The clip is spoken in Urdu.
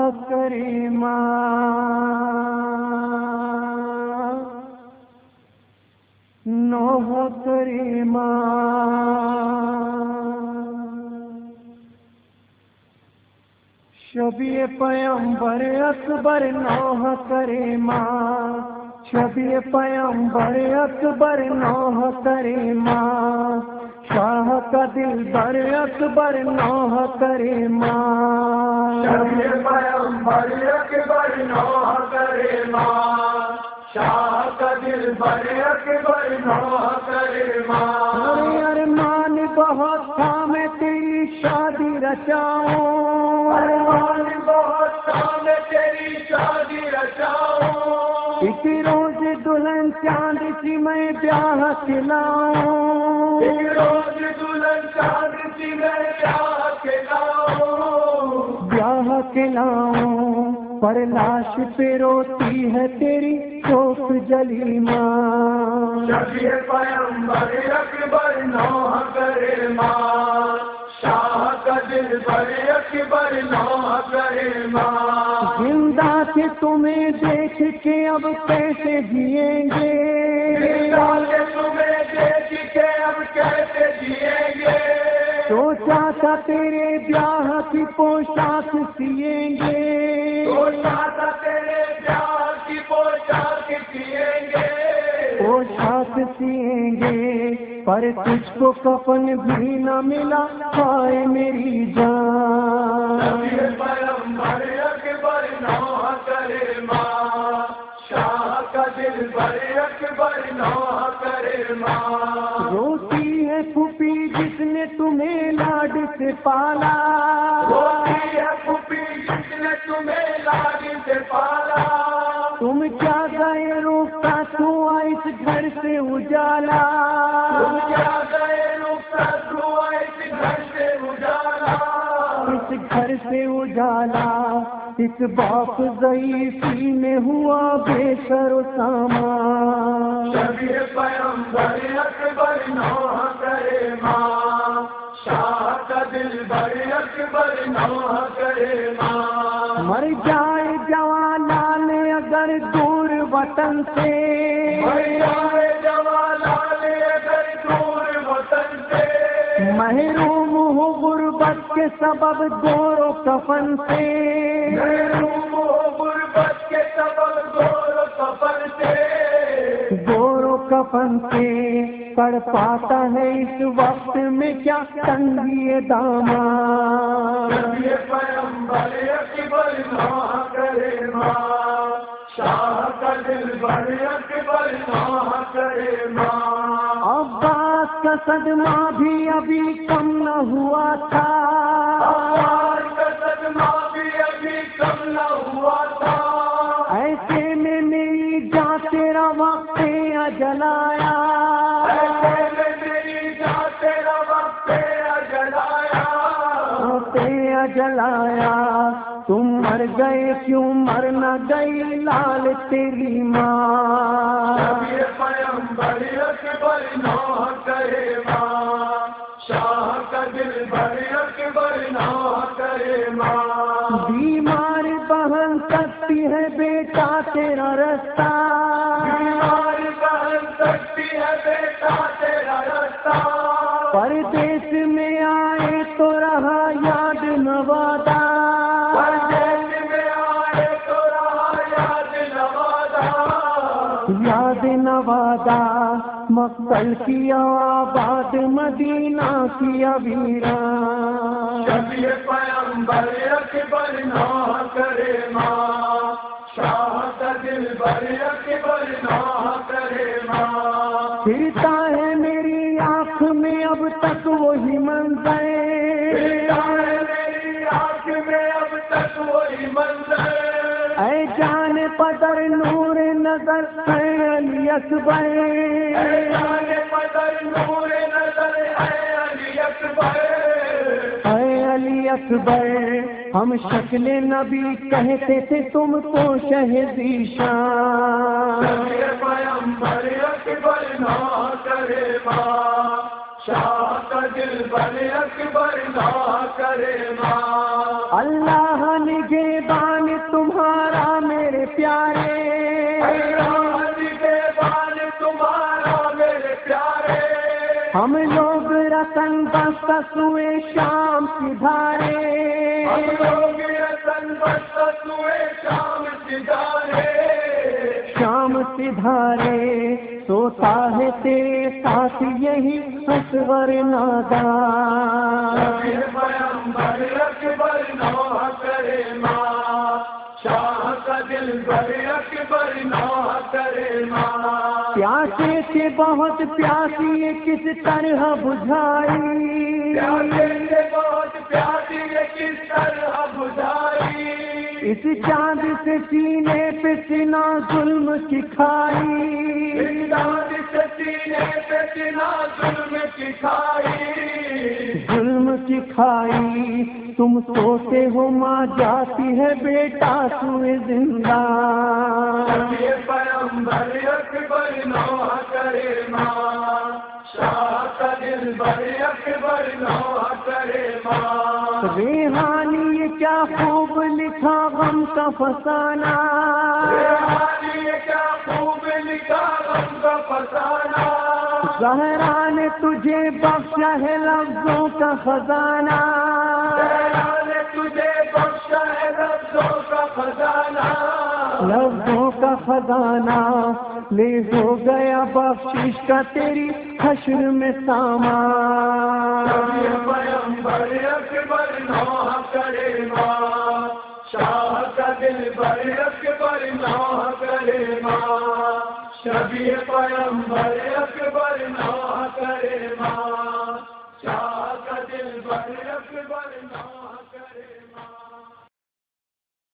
کریما نوح کریما شبیہ پیغمبر اکبر نوح کریما شبیہ پیغمبر اکبر نوح کریما شاہ کا دل بر اکبر نوح کریما شبیہ پیغمبر اکبر نوح کریما شاہ کا دل بر اکبر نوح کریما ارمان بہت تھا میں تیری شادی رچاؤں ارمان بہت تھا میں تیری شادی رچاؤں ایک روز دلہن چاند سی میں بیاہ کھلاؤں ایک روز دلہن چاند سی میں بیاہ کھلاؤں بیاہ کھلاؤں پر لاش پہ روتی ہے تیری شوق جلیمہ شبیہ پیغمبر اکبر نوح کریما شاہ کا دل بر اکبر نوح کریما زندہ سے تمہیں دیکھ کے اب کیسے جئیں گے تمہیں دیکھ کے اب کیسے جئیں گے سوچا تھا تیرے بیاہ کی پوشاک سیئیں گے سوچا تھا تیرے پیار کی پوشاک سیئیں گے پوشاک سیئیں گے پر تجھ کو کفن بھی نہ ملا ہائے میری جان شبیہ پیغمبر اکبر نوح کریما شاہ کا دل بر اکبر نوح کریما روتی ہے پھوپھی جس نے تمہیں لاڈ سے پالا روتی ہے پھوپھی جس نے تمہیں لاڈ سے پالا تم کیا گئے روکا تو اس گھر سے اجالا تم کیا گئے رخصت ہوا اس گھر سے اجالا اس گھر سے اجالا اس باپ ضعیفی میں ہوا بے سر و سامان شبیہ پیغمبر اکبر نوح کریما شاہ کا دل بر اکبر نوح کریما مر جائے جوان لال اگر دور وطن سے مر جائے جوان لال اگر دور وطن سے محروم ہو غربت کے سبب گور و کفن سے محروم ہو غربت کے سبب گور و کفن سے گور و کفن سے پڑ پاتا ہے اس وقت میں کیا تنگی دامان شبیہ پیغمبر اکبر نوح کریما شاہ کا دل بر اکبر نوح کریما عباس کا صدمہ بھی ابھی کم نہ ہوا تھا عباس کا صدمہ بھی ابھی کم نہ ہوا تھا ایسے میں میری جان تیرا وقت جلایا ایسے میں میری جان تیرا وقت جلایا جلایا تم مر گئے کیوں مر نہ گئی لال تیری ماں شبیہ پیغمبر اکبر نوح کریما شاہ کا دل بر اکبر نوح کریما بیمار بہن سکتی ہے بیٹا تیرا رستہ بیمار بہن سکتی ہے بیٹا تیرا رستہ پردیس میں آئے تو رہا یاد نوادہ پردیس میں آئے تو رہا یاد نوادہ یاد نوادہ مقتل کیا آباد مدینہ کیا ویران شبیہ پیغمبر اکبر نوح کریما شاہ کا دل بر اکبر نوح کریما پھرتا ہے میری آنکھ میں اب تک وہی منظر پھرتا ہے میری آنکھ میں اب تک وہی منظر اے جان پدر نور نظر اے علی اکبر اے جان پدر نور نظر اے علی اکبر اے علی اکبر ہم شکل نبی کہتے تھے تم کو شہزی شان شبیہ پیغمبر اکبر نوح کریما شاہ کا دل بر اکبر نوح کریما اللہ نگہبان تمہارا میرے پیارے، تمہارا میرے پیارے، ہم لوگ رتن بستہ سوئے شام سدھارے، ہم لوگ رتن بستہ سوئے شام سدھارے، شام سدھارے سوتا ہے تیرے ساتھ یہی اصغر نادان، پیغمبر اکبر نوح کرے ماں، شاہ کا دل بر اکبر نوح کرے ماں، پیاسے سے بہت پیاسی یہ کس طرح بجھائی، پیاسے سے بہت پیاسی یہ کس طرح بجھائی، اس چاند سے سینے پہ سنا ظلم کی کھائی، چاند سے سینے پہ سنا ظلم کی کھائی، ظلم کی کھائی، تم سوتے ہو ماں جاتی ہے بیٹا سوئے زندہ، یہ پیغمبر اکبر نوح کرے ماں، شاہ کا دل بر اکبر نوح کرے ماں، ریحانی یہ کیا خوب لکھا غم کا فسانہ، ریحانی کیا خوب لکھا غم کا فسانہ، زہرا نے تجھے بخشا ہے لفظوں کا خزانہ، زہرا نے تجھے بخشا ہے لفظوں کا خزانہ، لفظوں کا خزانہ لے ہو گیا بخشش کا تیری حشر میں سامان، یہ پیغمبر اکبر نوح کرے ماں، شاہ کا دل بر اکبر نوح کرے ماں، شبیہ پیغمبر اکبر نوح کرے ماں، شاہ کا دل بر اکبر نوح